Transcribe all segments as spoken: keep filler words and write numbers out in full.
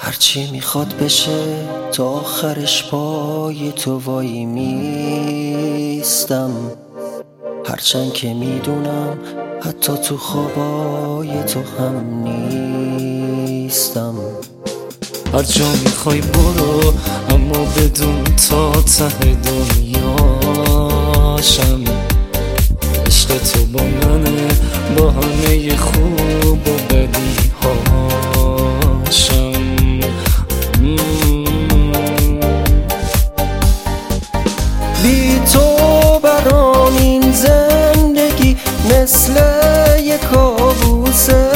هرچی میخواد بشه تا آخرش پای تو وای میستم، هرچند که میدونم حتی تو خوابای تو هم نیستم. هر جا میخوای برو اما بدون تا ته دنیاشم. عشق تو با منه، با همه خوب و بدی هاشم. بی تو برام این زندگی مثل یک کابوسه،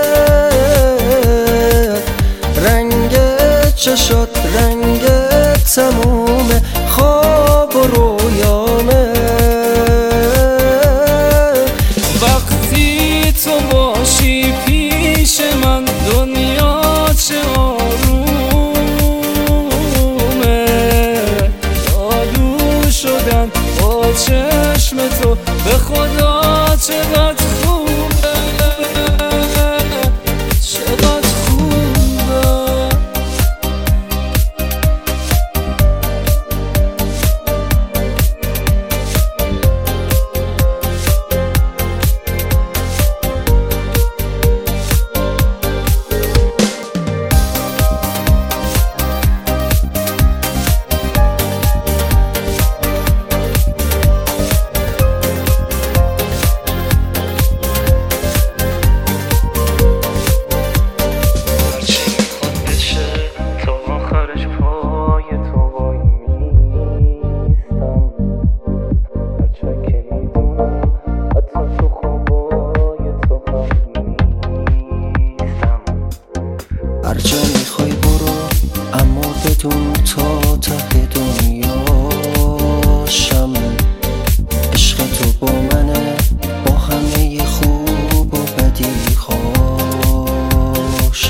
رنگ چشات رنگ تموم خواب و رویامه. وقتی تو باشی پیش من دنیا چه آرومه. جادو شدن با چشم تو به خدا چقدر خوبه، چقدر خوبه. هر جا میخوای برو اما بدون تا ته دنیاشم. عشق تو با منه، با همه خوب و بدی هاش.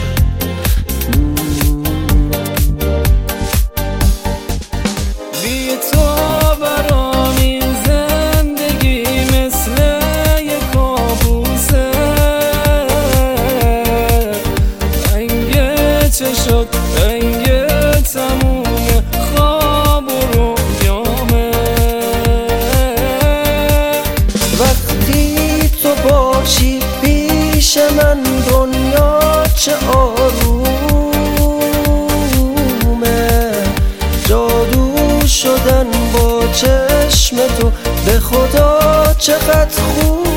بی تو برام این زندگی مثل یک کابوسه، چشات رنگ تموم خواب و رویامه. وقتی تو باشی پیش من دنیا چه آرومه. جادو شدن با چشم تو به خدا چقدر خوب